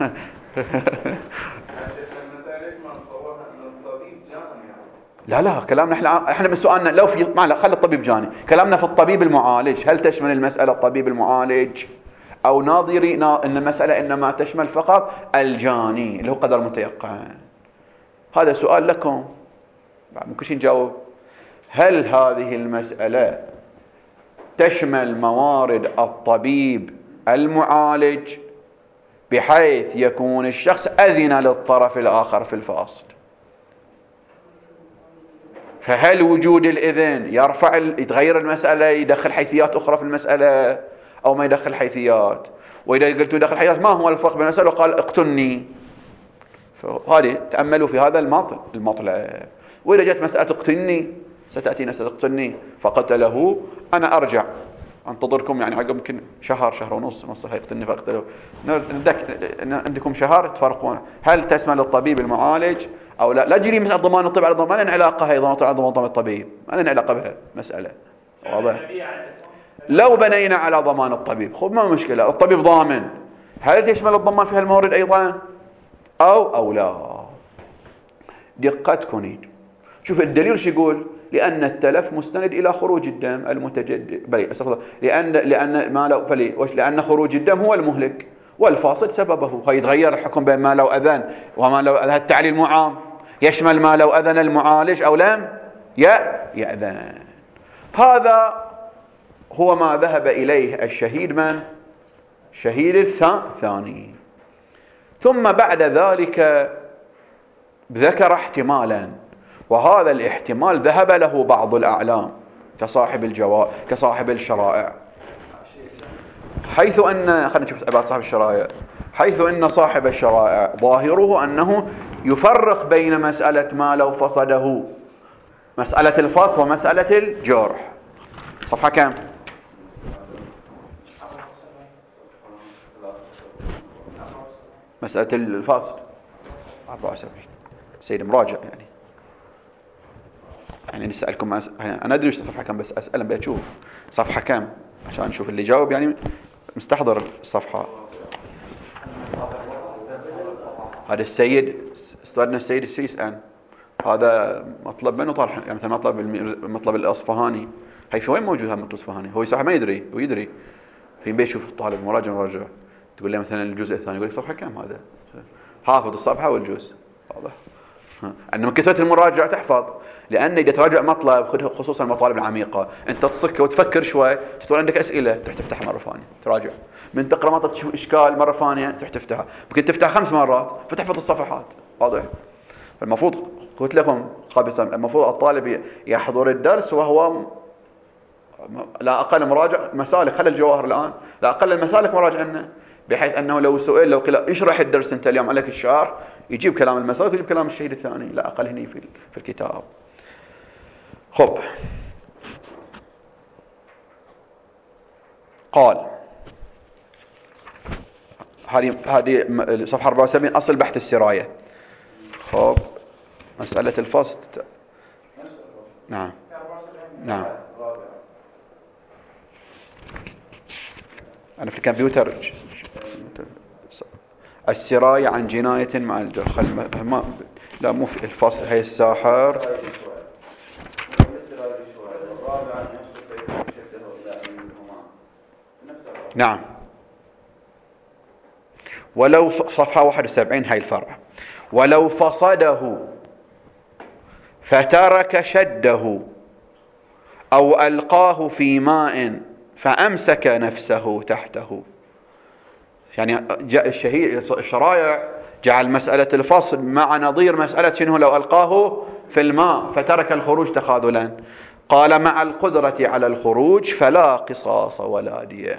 لا لا كلامنا احنا احنا بسؤالنا لو في ما خلي الطبيب جاني، كلامنا في الطبيب المعالج، هل تشمل المسألة الطبيب المعالج او ناظري ان المسألة انما تشمل فقط الجاني اللي هو قدر متيقن؟ هذا سؤال لكم ممكن شي نجاوب. هل هذه المسألة تشمل موارد الطبيب المعالج بحيث يكون الشخص أذن للطرف الآخر في الفصل؟ فهل وجود الإذن يرفع يتغير المسألة، يدخل حيثيات أخرى في المسألة أو ما يدخل حيثيات؟ وإذا قلت يدخل حيثيات ما هو الفرق بين المسألة وقال اقتلني؟ فهذه تأملوا في هذا المطلب المطلب. وإذا جت مسألة اقتلني ستأتينا ستقتلني فقتله، أنا أرجع أنتظركم يعني عقب يمكن شهر شهر ونص نص هيقتلني فاقتله، عندكم شهر تفرقون هل تشمل الطبيب المعالج أو لا. لا تجري مثل ضمان الطبيب على ضمان، ما لنا علاقة هي ضمان الطبيب، ما لنا علاقة بها مسألة واضح. لو بنينا على ضمان الطبيب، خب ما مشكلة، الطبيب ضامن، هل تشمل الضمان في هالمورد أيضا أو أو لا؟ دقة تكونين. شوف الدليل شو يقول؟ لأن التلف مستند إلى خروج الدم المتجدد، بلي أستغفر، لأن لأن ما لو فلي لأن خروج الدم هو المهلك والفاصل سببه. هيتغير الحكم بين ما لو أذن وما لو أذن. التعليل مو عام، يشمل ما لو أذن المعالج أو لم يأذن. هذا هو ما ذهب إليه الشهيد من؟ شهيد الثاني. ثم بعد ذلك ذكر احتمالا، وهذا الاحتمال ذهب له بعض الأعلام كصاحب الجواب كصاحب الشرائع، حيث أن خلينا نشوف عبارة صاحب الشرائع، حيث أن صاحب الشرائع ظاهره أنه يفرق بين مسألة ما لو فصده، مسألة الفصل ومسألة الجرح. صفحة كم؟ مسألة الفصل أربعة وسبعين. سيد مراجع يعني يعني نسألكم، أنا أدري صفحة كم بس أسأل بأشوف صفحة كم عشان نشوف اللي جاوب، يعني مستحضر الصفحة. هذا السيد استاذنا السيد السيس أن هذا مطلب منه طرح، يعني مثلا مطلب المطلب الأصفهاني، هي في وين موجود هذا المطلب الأصفهاني؟ هو صح ما يدري، ويدري في بيت يشوف الطالب مراجع مراجع تقول له مثلا الجزء الثاني يقول لك صفحة كم، هذا حافظ الصفحة والجزء واضح. أن من كثرة المراجعة تحفظ، لأن إذا تراجع مطلب خصوصا المطالب العميقة أنت تصك وتفكر شوي، تطول عندك أسئلة تروح تفتحها مرة ثانية تراجع، من تقرأ مطلب تشوف إشكال مرة ثانية تروح تفتحها، ممكن تفتح خمس مرات فتحفظ الصفحات واضح. فالمفروض قلت لكم خابصا المفروض الطالب يحضر الدرس وهو لا أقل مراجع مسالك، خلى الجواهر الآن لا أقل المسالك مراجع عنه، بحيث أنه لو سئل لو قيل اشرح الدرس أنت اليوم عليك الشعر يجيب كلام المسالك ويجيب كلام الشهيد الثاني، لا أقل هني في في الكتاب. خب قال هذه هذه صفحة أربعة وسبعين أصل بحث السراية. خب مسألة الفصل. نعم نعم أنا في الكمبيوتر السراية عن جناية مع الجرح، ما لا مو في الفصل، هي الساحر. نعم ولو صفحة واحد وسبعين هاي الفرع، ولو فصده فترك شده أو ألقاه في ماء فأمسك نفسه تحته. يعني جاء الشهيد الشرائع جعل مسألة الفصل مع نظير مسألة شنو لو ألقاه في الماء فترك الخروج تخاذلا، قال مع القدرة على الخروج فلا قصاص ولا دية.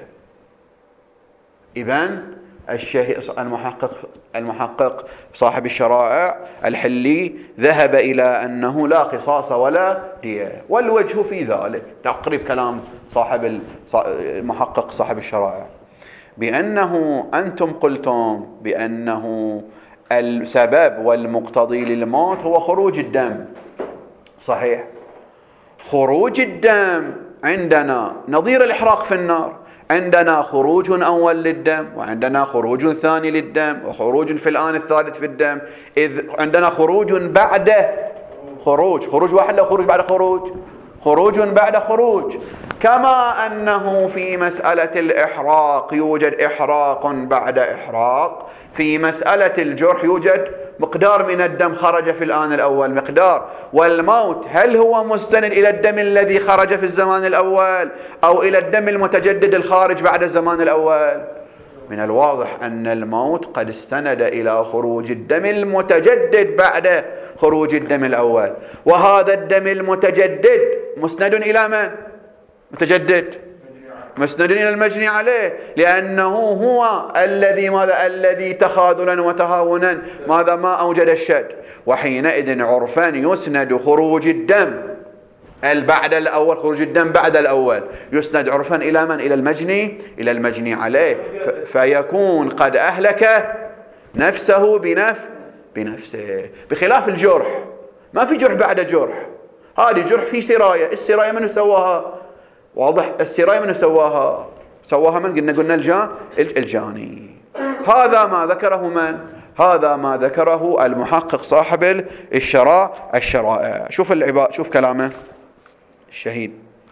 إذن الشهيد المحقق المحقق صاحب الشرائع الحلي ذهب إلى أنه لا قصاص ولا دية، والوجه في ذلك تقريب كلام صاحب المحقق صاحب الشرائع بأنه أنتم قلتم بأنه السبب والمقتضي للموت هو خروج الدم. صحيح، خروج الدم عندنا نظير الإحراق في النار، عندنا خروج أول للدم وعندنا خروج ثاني للدم وخروج في الآن الثالث في الدم، إذ عندنا خروج بعد خروج، خروج واحد لو خروج بعد خروج، خروج بعد خروج، كما أنه في مسألة الإحراق يوجد إحراق بعد إحراق، في مسألة الجرح يوجد مقدار من الدم خرج في الآن الأول مقدار، والموت هل هو مستند إلى الدم الذي خرج في الزمان الأول أو إلى الدم المتجدد الخارج بعد الزمان الأول؟ من الواضح أن الموت قد استند إلى خروج الدم المتجدد بعد خروج الدم الأول، وهذا الدم المتجدد مسند إلى من؟ متجدد مسند إلى المجني عليه، لأنه هو الذي ماذا الذي تخاذلا وتهاونا ماذا ما أوجد الشد، وحينئذ عرفا يسند خروج الدم بعد الأول، خروج الدم بعد الأول يسند عرفا إلى من؟ إلى المجني إلى المجني عليه، فيكون قد أهلك نفسه بنفس بنفسه، بخلاف الجرح ما في جرح بعد جرح، هذه جرح في سراية، السراية من سواها؟ واضح؟ السراية من سواها؟ سواها من؟ قلنا قلنا الجا الجاني. هذا ما ذكره من؟ هذا ما ذكره المحقق صاحب الشراء الشرائع. شوف العبارة، شوف كلامه الشهيد.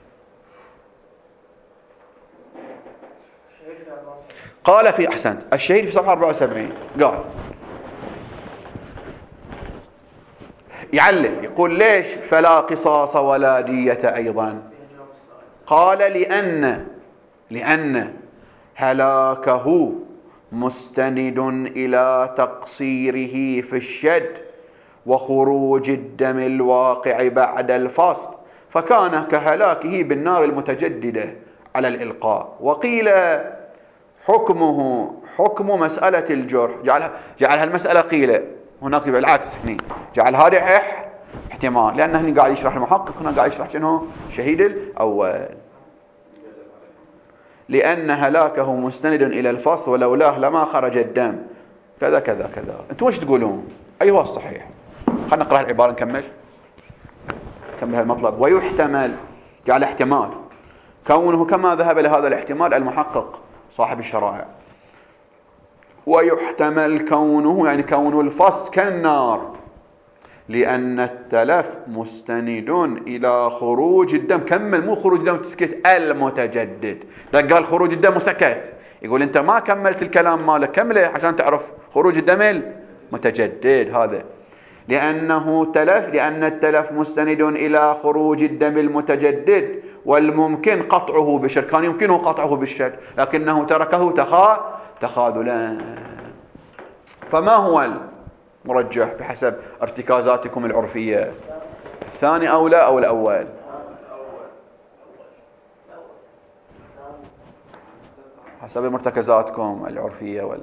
قال في أحسنت الشهيد في صفحة أربعة وسبعين قال يعلل يقول ليش فلا قصاص ولا دية أيضا؟ قال لأن لأن هلاكه مستند إلى تقصيره في الشد وخروج الدم الواقع بعد الفصل، فكان كهلاكه بالنار المتجددة على الإلقاء. وقيل حكمه حكم مسألة الجرح، جعل جعل هالمسألة قيل هناك بالعكس، هنا جعل هذا إح احتمال، لأنه هنا قاعد يشرح المحقق، هنا قاعد يشرح شنو شهيد الأول. لأن هلاكه مستند إلى الفصل ولولاه لما خرج الدم كذا كذا كذا. أنتم وش تقولون؟ أيوه الصحيح؟ خلنا نقرأ العبارة نكمل نكمل هالمطلب. ويحتمل جعل احتمال كونه كما ذهب لهذا الاحتمال المحقق صاحب الشرائع. ويحتمل كونه يعني كون الفصل كالنار لأن التلف مستند إلى خروج الدم. كمل، مو خروج الدم تسكت، المتجدد. لا قال خروج الدم وسكت، يقول أنت ما كملت الكلام مالك، كمله عشان تعرف خروج الدم المتجدد هذا. لأنه تلف لأن التلف مستند إلى خروج الدم المتجدد والممكن قطعه بشر. كان يمكنه قطعه بالشر لكنه تركه تخا تخاذلا. فما هو المرجح بحسب ارتكازاتكم العرفية؟ الثاني أولى أو الأول؟ حسب مرتكزاتكم العرفية. وال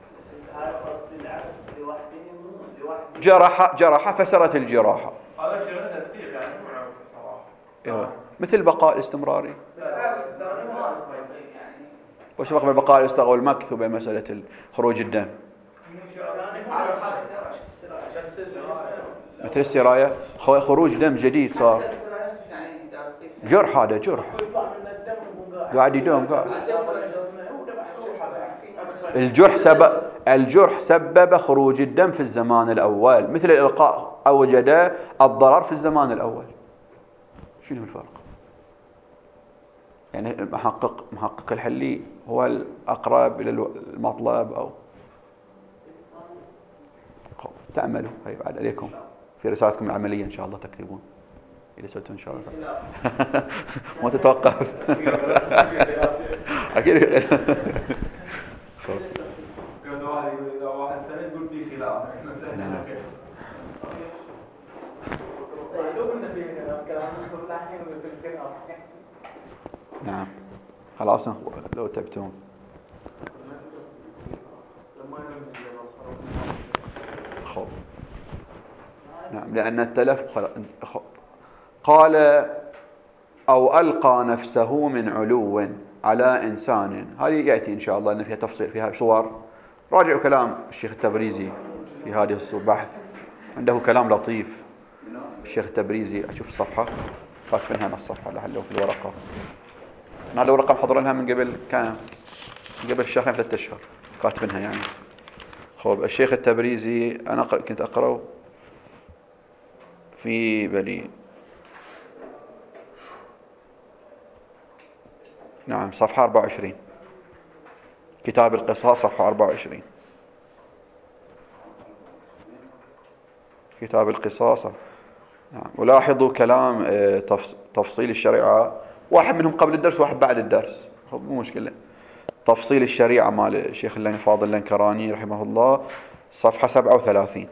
جرح جرح فسرت الجراحة.
هذا شغلة تدقيق يعني مو عارف الصراحة.
مثل بقاء الاستمراري. وش فرق بين بقاء الاستغاثة والمكث وبين مسألة خروج الدم؟ مثل السراية خروج دم جديد صار. جرح، هذا جرح قاعد يدوم قاعد. الجرح سبب الجرح سبب خروج الدم في الزمان الأول، مثل الإلقاء أوجد الضرر في الزمان الأول. شنو الفرق؟ يعني محقق محقق الحلي هو الأقرب إلى المطلب أو تعملوا هاي بعد عليكم في رسالتكم العملية إن شاء الله تكتبون إذا سويتوا إن شاء الله. ما تتوقف. أكيد. نعم خلاص لو تبتون. خب نعم لأن التلف قال أو ألقى نفسه من علو على إنسان. هذه يأتي إن شاء الله أن فيها تفصيل فيها صور. راجعوا كلام الشيخ التبريزي في هذه البحث، عنده كلام لطيف الشيخ التبريزي. أشوف الصفحة كاتبينها هنا الصفحة لعله في الورقة. أنا لو رقم حضرناها من قبل كان من قبل شهرين ثلاثة أشهر كاتبينها يعني. خب الشيخ التبريزي أنا كنت أقرأ في بلي نعم صفحة أربعة وعشرين كتاب القصاص صفحة أربعة وعشرين كتاب القصاص. نعم ولاحظوا كلام تفصيل الشريعة، واحد منهم قبل الدرس واحد بعد الدرس، مو مشكلة. تفصيل الشريعة مال الشيخ اللين فاضل اللنكراني رحمه الله صفحة سبعة وثلاثين.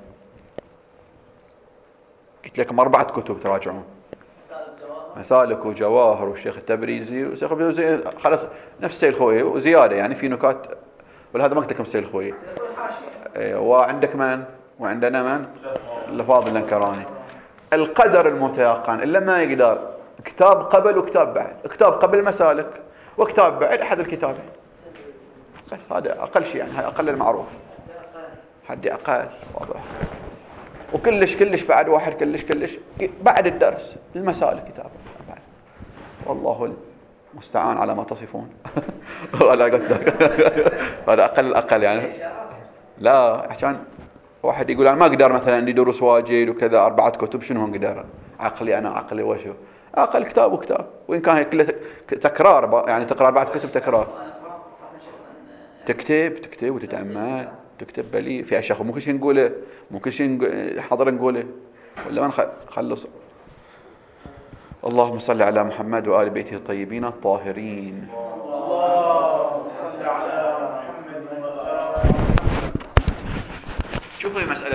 قلت لكم أربعة كتب تراجعون، مسالك وجواهر والشيخ التبريزي والشيخ التبريزي خلاص نفس سيد الخوي وزيادة يعني في نكات، ولهذا ما قلت لكم سيد الخوي. وعندك من وعندنا من الفاضل اللنكراني. القدر المتيقن إلا ما يقدر كتاب قبل وكتاب بعد، كتاب قبل مسالك وكتاب بعد أحد الكتابين بس. هذا أقل شيء يعني، هذا أقل المعروف، حد أقل واضح. وكلش كلش بعد واحد كلش كلش بعد الدرس المسالك كتاب بعد. والله مستعان على ما تصفون. ولا قلت لك هذا أقل الأقل يعني. لا عشان واحد يقول أنا ما أقدر مثلا عندي دروس واجد وكذا أربعة كتب، شنو أقدر؟ عقلي أنا عقلي وشو؟ أقل كتاب وكتاب، وإن كان هي كله تكرار، يعني تقرأ أربعة كتب تكرار. تكتب تكتب وتتأمل، تكتب بلي في أشياء مو كل شيء نقوله، مو كل شيء حاضر نقوله، ولا ما نخلص. اللهم صل على محمد وآل بيته الطيبين الطاهرين.
اللهم صل على محمد وآل.
شوفوا المسألة